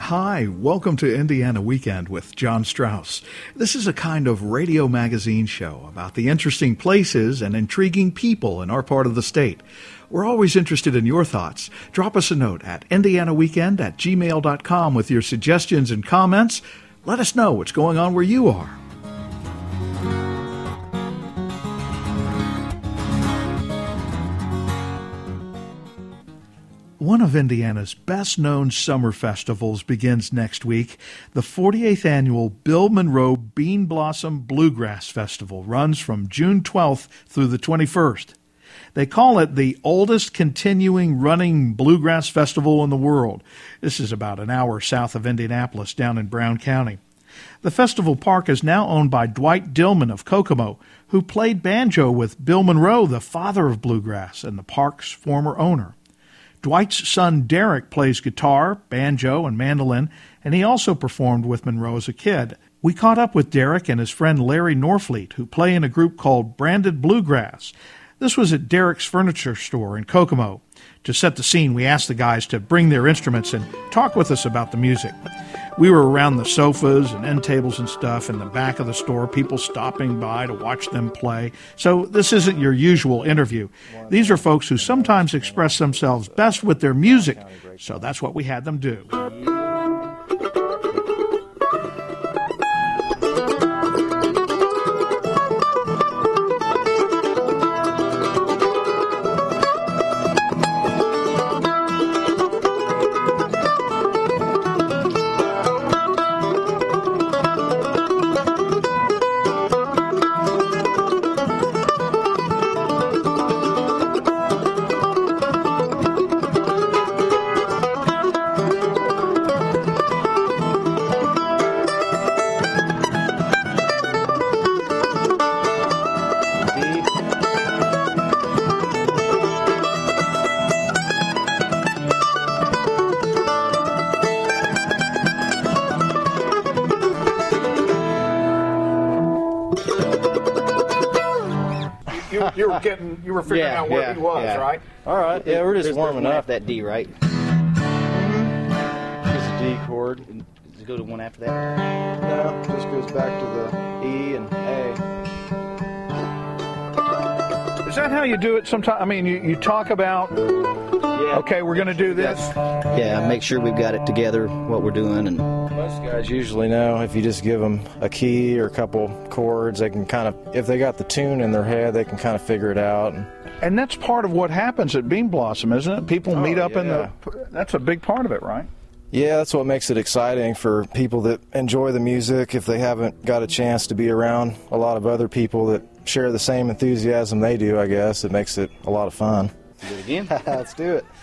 Hi, welcome to Indiana Weekend with John Strauss. This is a kind of radio magazine show about the interesting places and intriguing people in our part of the state. We're always interested in your thoughts. Drop us a note at indianaweekend@gmail.com with your suggestions and comments. Let us know what's going on where you are. One of Indiana's best-known summer festivals begins next week. The 48th annual Bill Monroe Bean Blossom Bluegrass Festival runs from June 12th through the 21st. They call it the oldest continuing running bluegrass festival in the world. This is about an hour south of Indianapolis, down in Brown County. The festival park is now owned by Dwight Dillman of Kokomo, who played banjo with Bill Monroe, the father of bluegrass and the park's former owner. Dwight's son Derek plays guitar, banjo, and mandolin, and he also performed with Monroe as a kid. We caught up with Derek and his friend Larry Norfleet, who play in a group called Branded Bluegrass. This was at Derek's furniture store in Kokomo. To set the scene, we asked the guys to bring their instruments and talk with us about the music. We were around the sofas and end tables and stuff in the back of the store, people stopping by to watch them play. So this isn't your usual interview. These are folks who sometimes express themselves best with their music, so that's what we had them do. You were figuring out where he was, right? All right. Yeah, we're just warming up. That D, right? Just a D chord. Does it go to one after that? No, just goes back to the E and A. Is that how you do it sometimes? I mean, you talk about, okay, we're going to do this? Yeah, make sure we've got it together, what we're doing. And most guys usually know if you just give them a key or a couple chords, they can kind of, if they got the tune in their head, they can kind of figure it out. And that's part of what happens at Bean Blossom, isn't it? People meet up in the, that's a big part of it, right? Yeah, that's what makes it exciting for people that enjoy the music. If they haven't got a chance to be around a lot of other people that share the same enthusiasm they do, I guess, it makes it a lot of fun. Do it again? Let's do it.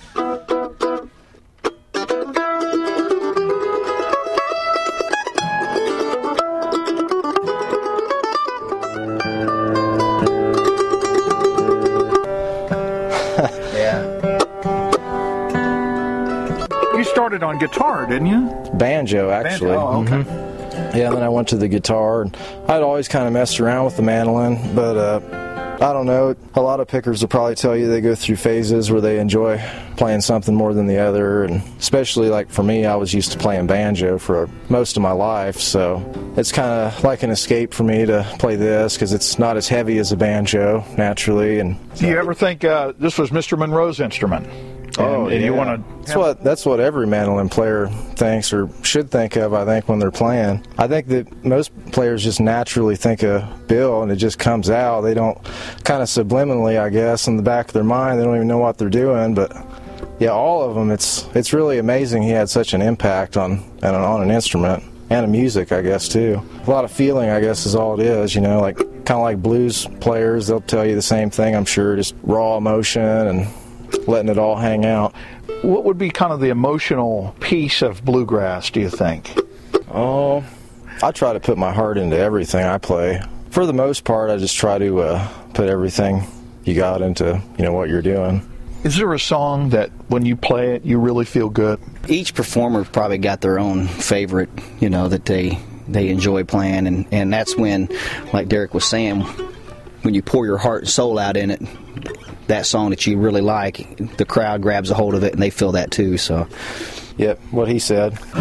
You started on guitar, didn't you? Banjo, actually. Banjo. Oh, okay. Yeah, and then I went to the guitar, and I'd always kind of messed around with the mandolin, but I don't know. A lot of pickers will probably tell you they go through phases where they enjoy playing something more than the other, and especially like for me, I was used to playing banjo for most of my life, so it's kind of like an escape for me to play this because it's not as heavy as a banjo, naturally. And do you ever think this was Mr. Monroe's instrument? And you want to? That's what every mandolin player thinks or should think of, I think, when they're playing. I think that most players just naturally think of Bill, and it just comes out. They don't, kind of subliminally, I guess, in the back of their mind, they don't even know what they're doing. But yeah, all of them. It's really amazing he had such an impact on an instrument and a music, I guess, too. A lot of feeling, I guess, is all it is. You know, like kind of like blues players, they'll tell you the same thing. I'm sure, just raw emotion and letting it all hang out. What would be kind of the emotional piece of bluegrass, do you think? Oh, I try to put my heart into everything I play. For the most part, I just try to put everything you got into, what you're doing. Is there a song that when you play it, you really feel good? Each performer probably got their own favorite, that they enjoy playing, and that's when, like Derek was saying, when you pour your heart and soul out in it, that song that you really like, the crowd grabs a hold of it and they feel that too. So Yep, what he said. Pick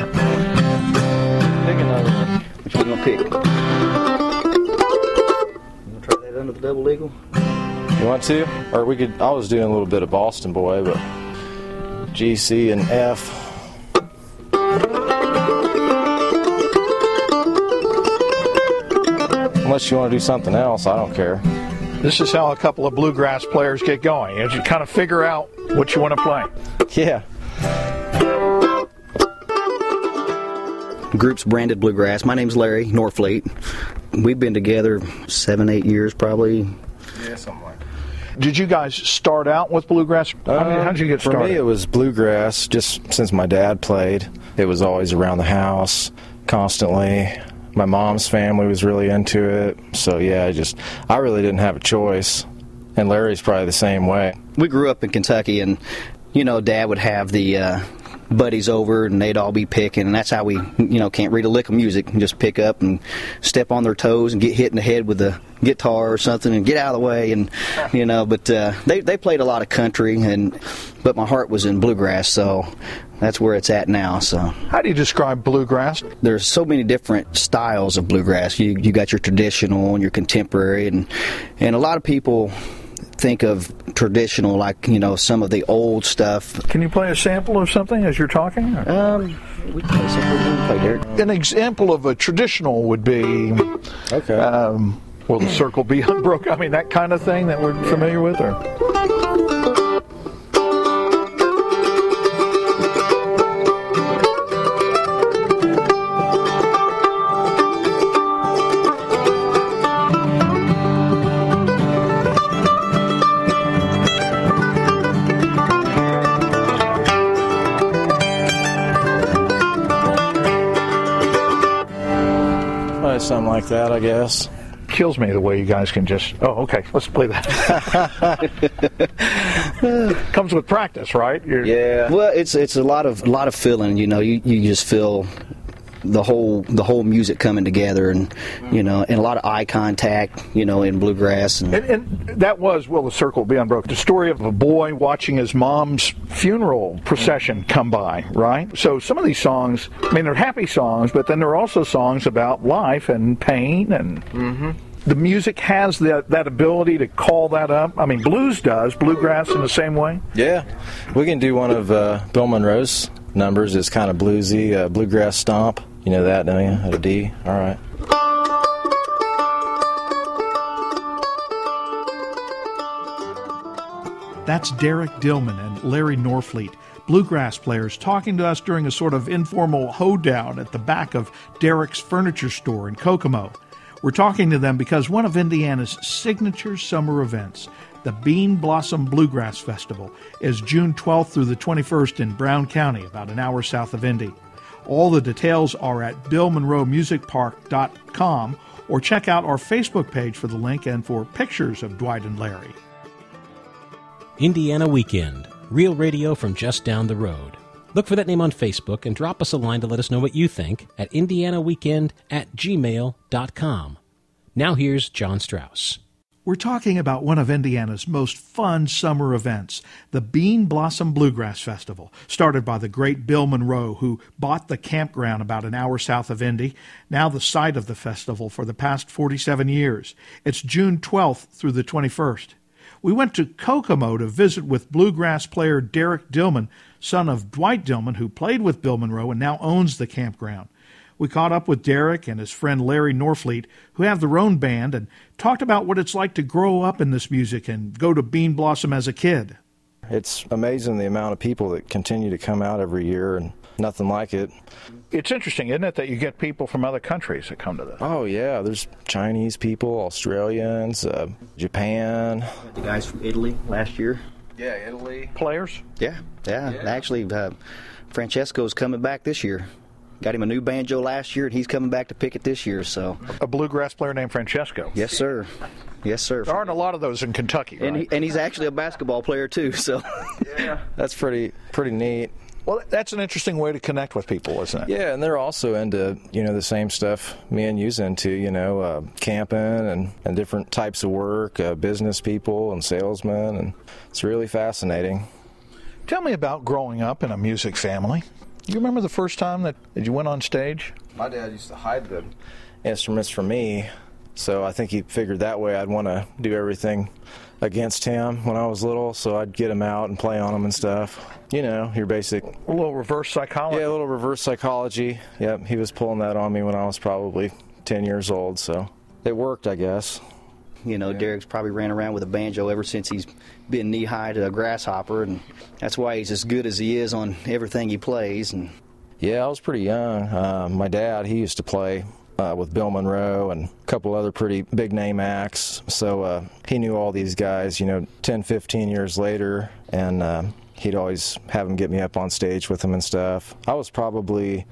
another one. Which one you gonna pick? You wanna try that under the double eagle? You want to? Or we could, I was doing a little bit of Boston Boy, but G, C, and F. Unless you want to do something else, I don't care. This is how a couple of bluegrass players get going. You kind of figure out what you want to play. Yeah. Group's Branded Bluegrass. My name's Larry Norfleet. We've been together 7-8 years probably. Yeah, something like that. Did you guys start out with bluegrass? How did you get started? For me, it was bluegrass. Just since my dad played, it was always around the house, constantly. My mom's family was really into it, so yeah, I really didn't have a choice. And Larry's probably the same way. We grew up in Kentucky, and Dad would have the buddies over, and they'd all be picking, and that's how we, can't read a lick of music and just pick up and step on their toes and get hit in the head with a guitar or something and get out of the way, and But they played a lot of country, but my heart was in bluegrass, so that's where it's at now. So how do you describe bluegrass? There's so many different styles of bluegrass. You got your traditional and your contemporary, and a lot of people think of traditional like some of the old stuff. Can you play a sample of something as you're talking? We play something. Play Derek. An example of a traditional would be okay. Will the circle be unbroken? I mean, that kind of thing that we're familiar with, or. Something like that, I guess. Kills me the way you guys can just. Oh, okay. Let's play that. Comes with practice, right? Yeah. Well, it's a lot of feeling. You just feel the whole music coming together, and and a lot of eye contact. In bluegrass, and that was Will the Circle Be Unbroken? The story of a boy watching his mom's funeral procession come by, right? So some of these songs, they're happy songs, but then there are also songs about life and pain, and the music has that ability to call that up. Blues does, bluegrass in the same way. Yeah, we can do one of Bill Monroe's numbers. It's kind of bluesy, bluegrass stomp. You know that, don't you? At a D. All right. That's Derek Dillman and Larry Norfleet, bluegrass players, talking to us during a sort of informal hoedown at the back of Derek's furniture store in Kokomo. We're talking to them because one of Indiana's signature summer events, the Bean Blossom Bluegrass Festival, is June 12th through the 21st in Brown County, about an hour south of Indy. All the details are at BillMonroeMusicPark.com, or check out our Facebook page for the link and for pictures of Dwight and Larry. Indiana Weekend, real radio from just down the road. Look for that name on Facebook and drop us a line to let us know what you think at indianaweekend@gmail.com. Now here's John Strauss. We're talking about one of Indiana's most fun summer events, the Bean Blossom Bluegrass Festival, started by the great Bill Monroe, who bought the campground about an hour south of Indy, now the site of the festival for the past 47 years. It's June 12th through the 21st. We went to Kokomo to visit with bluegrass player Derek Dillman, son of Dwight Dillman, who played with Bill Monroe and now owns the campground. We caught up with Derek and his friend Larry Norfleet, who have their own band, and talked about what it's like to grow up in this music and go to Bean Blossom as a kid. It's amazing the amount of people that continue to come out every year, and nothing like it. It's interesting, isn't it, that you get people from other countries that come to this? Oh, yeah. There's Chinese people, Australians, Japan. The guys from Italy last year. Yeah, Italy. Players? Yeah. Actually, Francesco's coming back this year. Got him a new banjo last year, and he's coming back to pick it this year. So a bluegrass player named Francesco. Yes, sir. Yes, sir. There aren't a lot of those in Kentucky, right? And he's actually a basketball player too. So yeah, that's pretty neat. Well, that's an interesting way to connect with people, isn't it? Yeah, and they're also into the same stuff me and you's into. Camping and different types of work, business people and salesmen, and it's really fascinating. Tell me about growing up in a music family. You remember the first time that you went on stage? My dad used to hide the instruments from me, so I think he figured that way I'd want to do everything against him when I was little, so I'd get him out and play on them and stuff. You know, your basic... A little reverse psychology. Yeah, a little reverse psychology. Yep, he was pulling that on me when I was probably 10 years old, so it worked, I guess. You know, Derek's probably ran around with a banjo ever since he's been knee-high to a grasshopper, and that's why he's as good as he is on everything he plays. And yeah, I was pretty young. My dad, he used to play with Bill Monroe and a couple other pretty big-name acts, so he knew all these guys, 10, 15 years later, and he'd always have them get me up on stage with him and stuff. I was probably,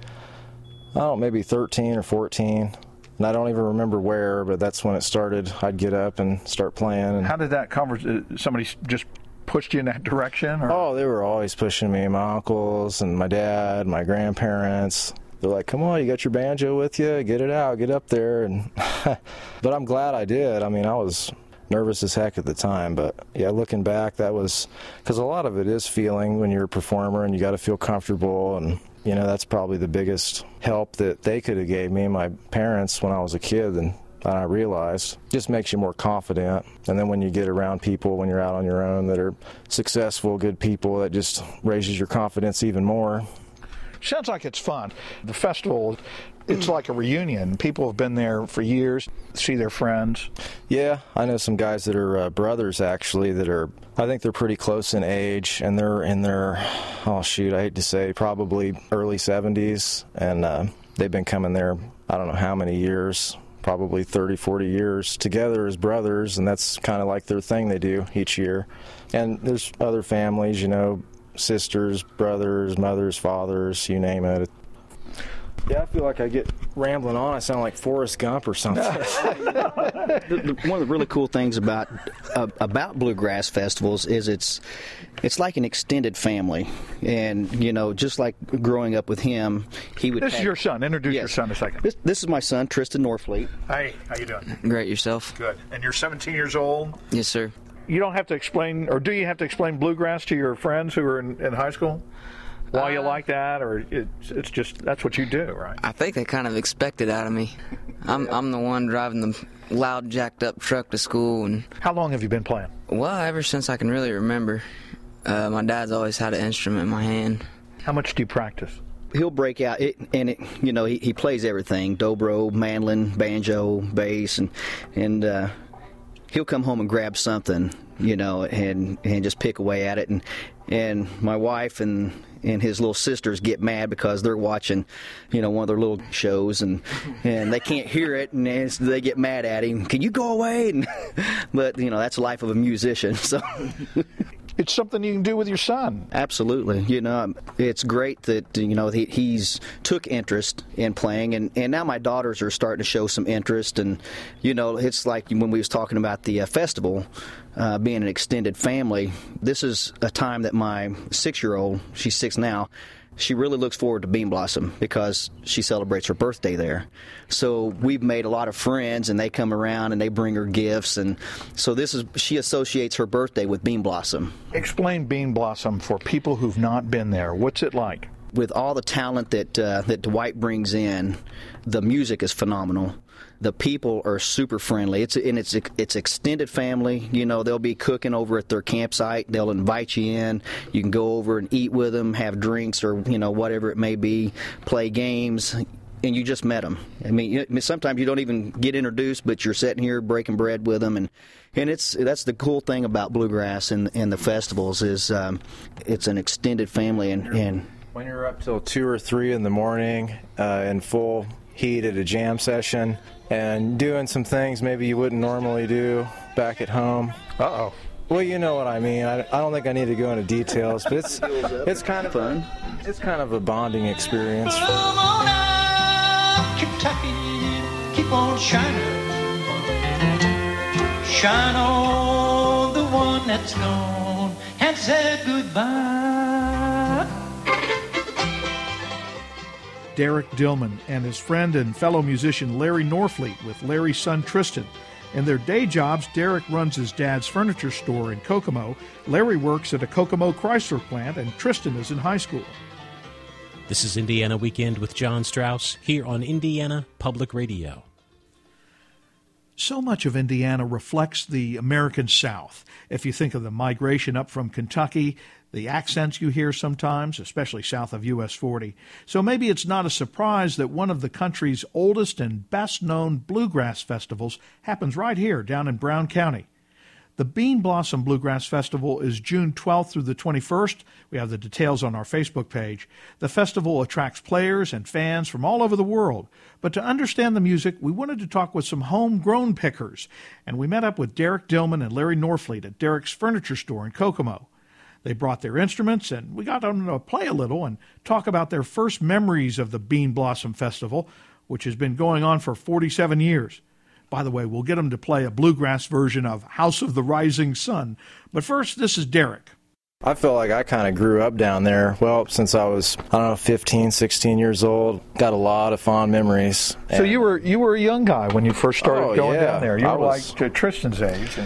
maybe 13 or 14. And I don't even remember where, but that's when it started. I'd get up and start playing. And how did that somebody just pushed you in that direction? Or? Oh, they were always pushing me. My uncles and my dad, my grandparents. They're like, come on, you got your banjo with you? Get it out, get up there. And but I'm glad I did. I mean, I was nervous as heck at the time. But, yeah, looking back, that was... Because a lot of it is feeling when you're a performer and you got to feel comfortable and... that's probably the biggest help that they could have gave me, my parents, when I was a kid, and I realized. Just makes you more confident. And then when you get around people, when you're out on your own, that are successful, good people, that just raises your confidence even more. Sounds like it's fun. The festival, it's like a reunion. People have been there for years, see their friends. Yeah, I know some guys that are brothers, actually, I think they're pretty close in age, and they're in their, I hate to say, probably early 70s, and they've been coming there, I don't know how many years, probably 30, 40 years together as brothers, and that's kind of like their thing they do each year. And there's other families, sisters, brothers, mothers, fathers, you name it. Yeah, I feel like I get rambling on. I sound like Forrest Gump or something. One of the really cool things about bluegrass festivals is it's like an extended family, and just like growing up with him, he would. This is your son. Introduce your son a second. This is my son, Tristan Norfleet. Hey, how you doing? Great, yourself? Good. And you're 17 years old. Yes, sir. You don't have to explain, or do you have to explain bluegrass to your friends who are in high school? Why you like that, or it's just that's what you do, right? I think they kind of expect it out of me. I'm the one driving the loud, jacked up truck to school. And how long have you been playing? Well, ever since I can really remember. My dad's always had an instrument in my hand. How much do you practice? He'll break out, he plays everything: dobro, mandolin, banjo, bass, and he'll come home and grab something, and just pick away at it. And my wife and his little sisters get mad because they're watching, one of their little shows, and they can't hear it, and they get mad at him. Can you go away? But that's the life of a musician. So it's something you can do with your son. Absolutely. It's great that he's took interest in playing, and now my daughters are starting to show some interest. And it's like when we was talking about the festival being an extended family. This is a time that my 6-year-old, she's 6 now, she really looks forward to Bean Blossom because she celebrates her birthday there. So we've made a lot of friends, and they come around and they bring her gifts, and so she associates her birthday with Bean Blossom. Explain Bean Blossom for people who've not been there. What's it like? With all the talent that Dwight brings in, the music is phenomenal. The people are super friendly. It's extended family. They'll be cooking over at their campsite. They'll invite you in. You can go over and eat with them, have drinks, or whatever it may be, play games. And you just met them. I mean, sometimes you don't even get introduced, but you're sitting here breaking bread with them, and that's the cool thing about bluegrass and the festivals is it's an extended family. And when you're up till 2 or 3 in the morning in full heat at a jam session and doing some things maybe you wouldn't normally do back at home. Uh-oh. Well, you know what I mean. I don't think I need to go into details, but it's kind of fun. It's kind of a bonding experience. Come on up, Kentucky, keep on shining. Shine on the one that's gone and said goodbye. Derek Dillman and his friend and fellow musician Larry Norfleet with Larry's son Tristan In their day jobs, Derek runs his dad's furniture store in Kokomo, Larry works at a Kokomo Chrysler plant, and Tristan is in high school. This is Indiana Weekend with John Strauss here on Indiana Public Radio. So much of Indiana reflects the American South. If you think of the migration up from Kentucky, the accents you hear sometimes, especially south of US 40. So maybe it's not a surprise that one of the country's oldest and best-known bluegrass festivals happens right here down in Brown County. The Bean Blossom Bluegrass Festival is June 12th through the 21st. We have the details on our Facebook page. The festival attracts players and fans from all over the world. But to understand the music, we wanted to talk with some homegrown pickers. And we met up with Derek Dillman and Larry Norfleet at Derek's Furniture Store in Kokomo. They brought their instruments, and we got them to play a little and talk about their first memories of the Bean Blossom Festival, which has been going on for 47 years. By the way, we'll get them to play a bluegrass version of House of the Rising Sun. But first, this is Derek. I feel like I kind of grew up down there, well, since I was, 15, 16 years old. Got a lot of fond memories. So you were a young guy when you first started going down there. You were was, like Tristan's age.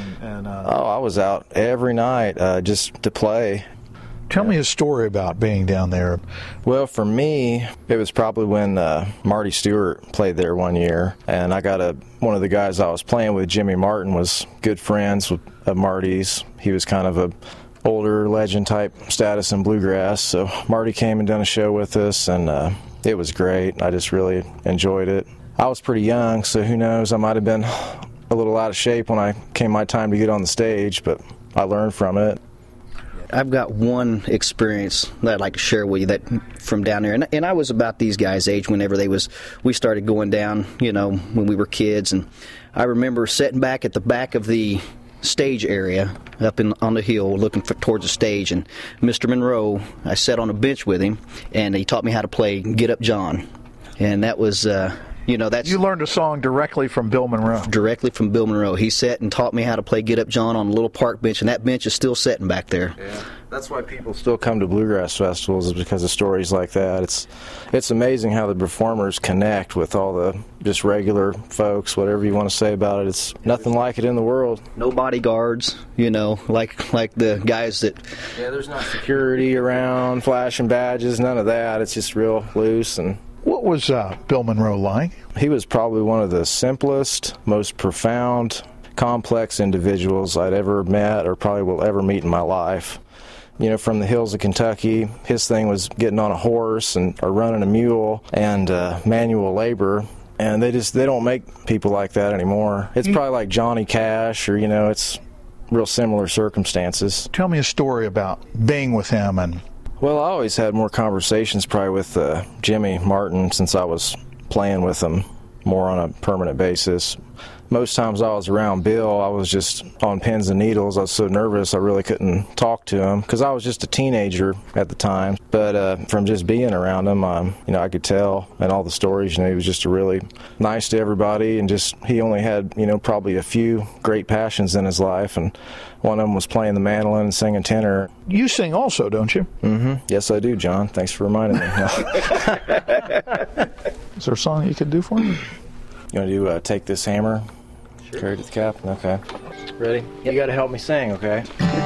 I was out every night just to play. Tell me a story about being down there. Well, for me, it was probably when Marty Stewart played there one year, and I got one of the guys I was playing with, Jimmy Martin, was good friends with Marty's. He was kind of a older legend type status in bluegrass, so Marty came and done a show with us, and it was great. I just really enjoyed it. I was pretty young, so who knows, I might have been a little out of shape when I came my time to get on the stage, but I learned from it. I've got one experience that I'd like to share with you that from down there, and I was about these guys' age whenever we started going down, when we were kids, and I remember sitting back at the back of the stage area up on the hill looking towards the stage, and Mr. Monroe, I sat on a bench with him, and he taught me how to play Get Up John, and that was that's... You learned a song directly from Bill Monroe. Directly from Bill Monroe. He sat and taught me how to play Get Up John on a little park bench, and that bench is still sitting back there. Yeah, that's why people still come to bluegrass festivals, is because of stories like that. It's amazing how the performers connect with all the just regular folks, whatever you want to say about it. It's nothing like it in the world. No bodyguards, like the guys that... Yeah, there's no security around, flashing badges, none of that. It's just real loose. And what was Bill Monroe like? He was probably one of the simplest, most profound, complex individuals I'd ever met or probably will ever meet in my life. From the hills of Kentucky, his thing was getting on a horse or running a mule and manual labor. And they don't make people like that anymore. It's probably like Johnny Cash or, it's real similar circumstances. Tell me a story about being with him. Well, I always had more conversations probably with Jimmy Martin since I was playing with him more on a permanent basis. Most times I was around Bill, I was just on pins and needles. I was so nervous I really couldn't talk to him because I was just a teenager at the time. But from just being around him, I could tell, and all the stories, he was just really nice to everybody, and just he only had, probably a few great passions in his life, and one of them was playing the mandolin and singing tenor. You sing also, don't you? Mm-hmm. Yes, I do, John. Thanks for reminding me. Is there a song you could do for me? You want to do Take This Hammer? Sure. Carry to the cap? Okay. Ready? Yep. You got to help me sing, okay?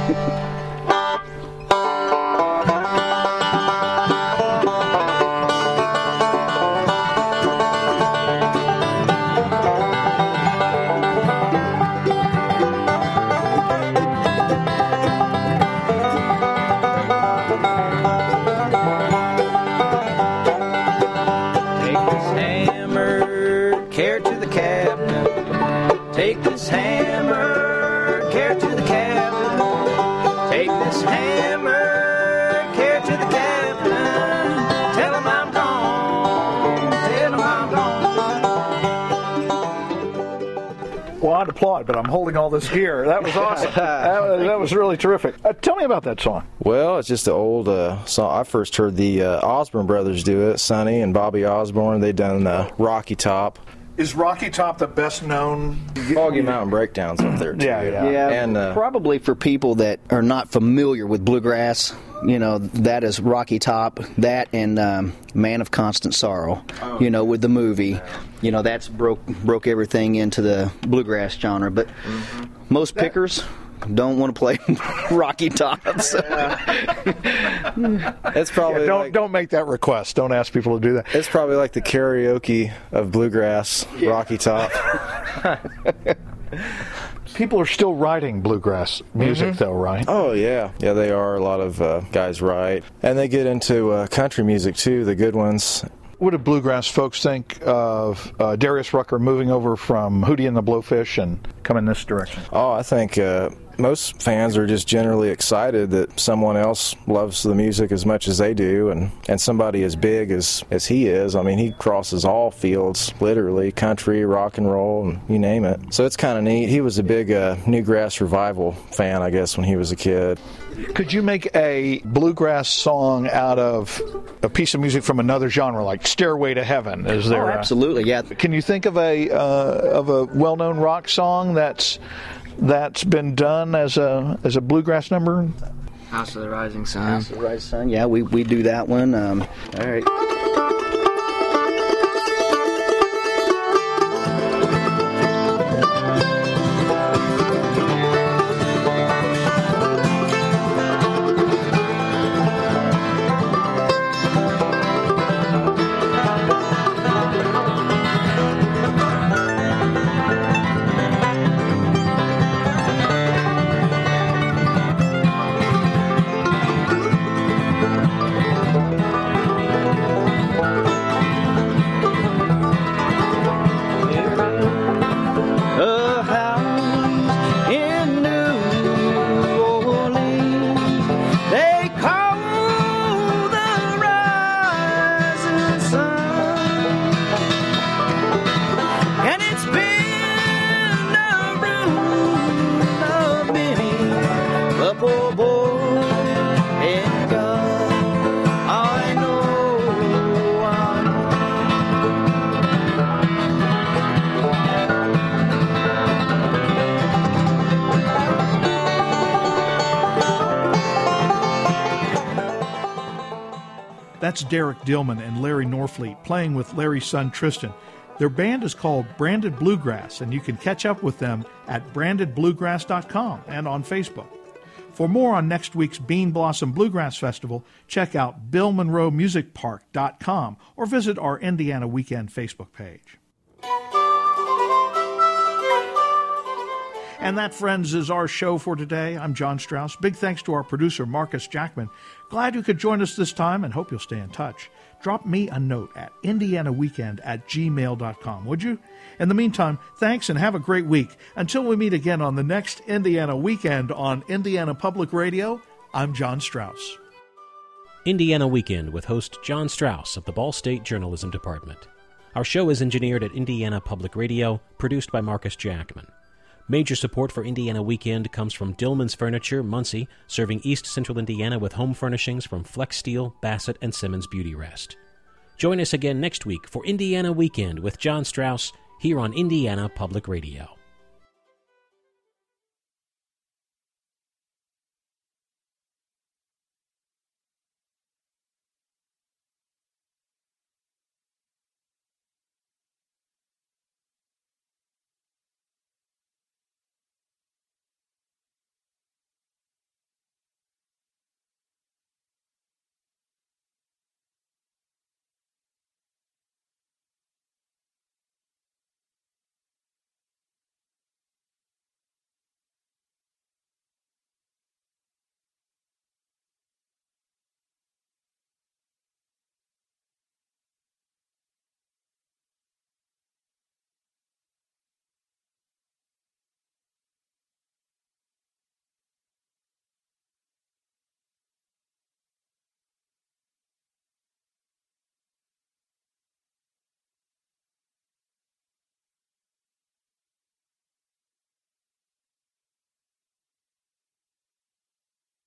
I'd applaud, but I'm holding all this gear. That was awesome. that was really terrific. Tell me about that song. Well, it's just an old song. I first heard the Osborne brothers do it, Sonny and Bobby Osborne. They done Rocky Top. Is Rocky Top the best known? Foggy Mountain Breakdowns up there, too. Yeah. And probably for people that are not familiar with bluegrass, that is Rocky Top, that and Man of Constant Sorrow, with the movie. that's broke everything into the bluegrass genre. But most pickers don't want to play Rocky Tops. It's probably don't make that request. Don't ask people to do that. It's probably like the karaoke of bluegrass, Rocky Top. People are still writing bluegrass music, though, right? Oh, yeah. Yeah, they are. A lot of guys write. And they get into country music, too, the good ones. What do bluegrass folks think of Darius Rucker moving over from Hootie and the Blowfish and coming this direction? Oh, I think most fans are just generally excited that someone else loves the music as much as they do, and somebody as big as he is. I mean, he crosses all fields, literally, country, rock and roll, and you name it. So it's kind of neat. He was a big Newgrass Revival fan, I guess, when he was a kid. Could you make a bluegrass song out of a piece of music from another genre, like Stairway to Heaven? Is there? Absolutely, yeah. Can you think of a well-known rock song that's been done as a bluegrass number? House of the Rising Sun. House of the Rising Sun, yeah, we do that one. All right. That's Derek Dillman and Larry Norfleet playing with Larry's son Tristan. Their band is called Branded Bluegrass, and you can catch up with them at brandedbluegrass.com and on Facebook. For more on next week's Bean Blossom Bluegrass Festival, check out BillMonroeMusicPark.com or visit our Indiana Weekend Facebook page. And that, friends, is our show for today. I'm John Strauss. Big thanks to our producer, Marcus Jackman. Glad you could join us this time and hope you'll stay in touch. Drop me a note at indianaweekend@gmail.com, would you? In the meantime, thanks and have a great week. Until we meet again on the next Indiana Weekend on Indiana Public Radio, I'm John Strauss. Indiana Weekend with host John Strauss of the Ball State Journalism Department. Our show is engineered at Indiana Public Radio, produced by Marcus Jackman. Major support for Indiana Weekend comes from Dillman's Furniture, Muncie, serving East Central Indiana with home furnishings from Flex Steel, Bassett, and Simmons Beauty Rest. Join us again next week for Indiana Weekend with John Strauss here on Indiana Public Radio.